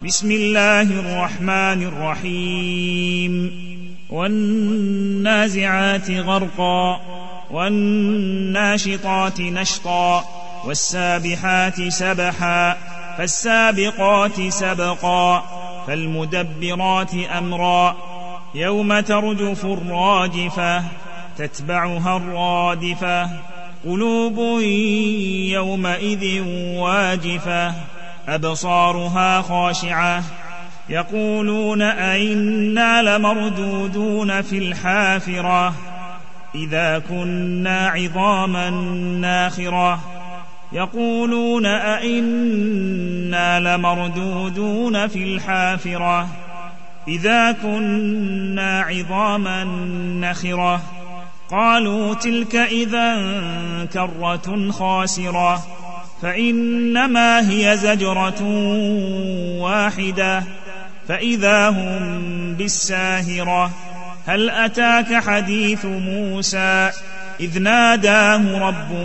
بسم الله الرحمن الرحيم والنازعات غرقا والناشطات نشطا والسابحات سبحا فالسابقات سبقا فالمدبرات أمرا يوم ترجف الراجفة تتبعها الرادفة قلوب يومئذ واجفة أبصارها خاشعة يقولون أئنا لمردودون في الحافرة إذا كنا عظاما ناخرة يقولون أئنا لمردودون في الحافرة إذا كنا عظاما نخرة قالوا تلك إذا كرة خاسرة فإنما هي زجرة واحدة فإذا هم بالساهرة هل أتاك حديث موسى إذ ناداه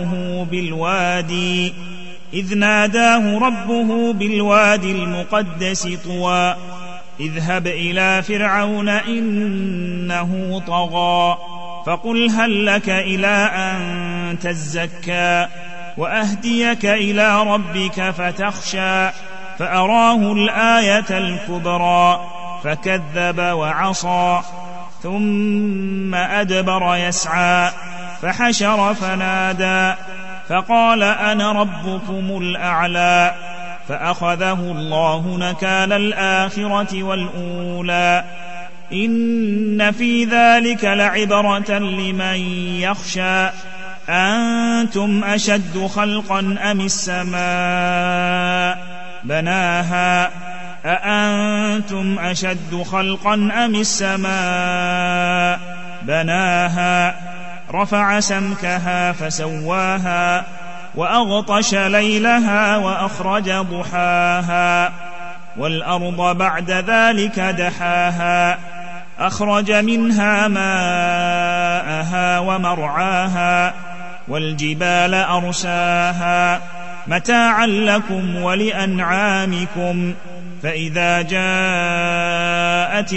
ربه بالوادي المقدس طوى اذهب إلى فرعون إنه طغى فقل هل لك إلى أن تزكى وأهديك إلى ربك فتخشى فأراه الآية الكبرى فكذب وعصى ثم أدبر يسعى فحشر فنادى فقال أنا ربكم الأعلى فأخذه الله نكال الآخرة والأولى إن في ذلك لعبرة لمن يخشى أنتم أشد خلقا أم السماء بناها أأنتم أشد خلقا أم السماء بناها رفع سمكها فسواها وأغطش ليلها وأخرج ضحاها والأرض بعد ذلك دحاها أخرج منها ماءها ومرعاها والجبال أرساها متاعا لكم ولأنعامكم فإذا جاءت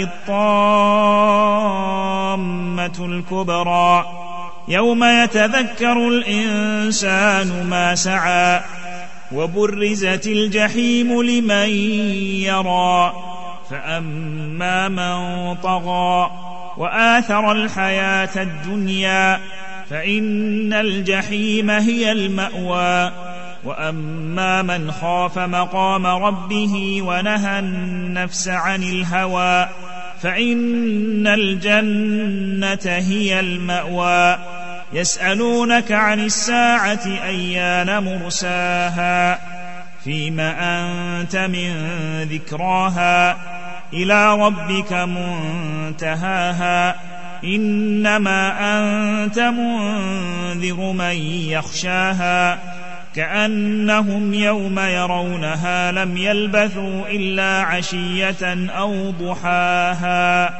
الطامة الكبرى يوم يتذكر الإنسان ما سعى وبرزت الجحيم لمن يرى فأما من طغى وآثر الحياة الدنيا فإن الجحيم هي المأوى وأما من خاف مقام ربه ونهى النفس عن الهوى فإن الجنة هي المأوى يسألونك عن الساعة أيان مرساها فيما أنت من ذكراها إلى ربك منتهاها إنما أنت منذر من يخشاها كأنهم يوم يرونها لم يلبثوا إلا عشية أو ضحاها